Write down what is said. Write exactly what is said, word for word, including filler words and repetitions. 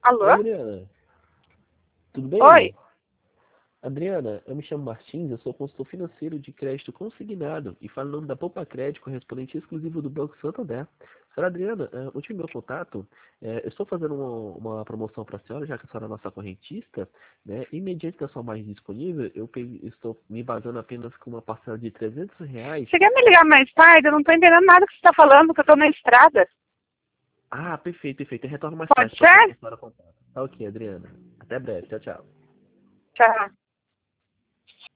Alô? Oi, Adriana. Tudo Oi. bem? Adriana, eu me chamo Martins, eu sou consultor financeiro de crédito consignado e falo em nome da Poupa Crédito, correspondente exclusivo do Banco Santander. Senhora Adriana, eh, último meu contato, eh, eu estou fazendo uma, uma promoção para a senhora, já que a senhora é nossa correntista, né? E mediante da sua margem disponível, eu pe- estou me basando apenas com uma parcela de trezentos reais. Você quer me ligar mais tarde? Eu não tô entendendo nada que você tá falando, porque eu tô na estrada. Ah, perfeito, perfeito. Eu retorno mais Pode tarde para ser? a senhora contar. Tá ok, Adriana. Até breve. Tchau, tchau. Tchau.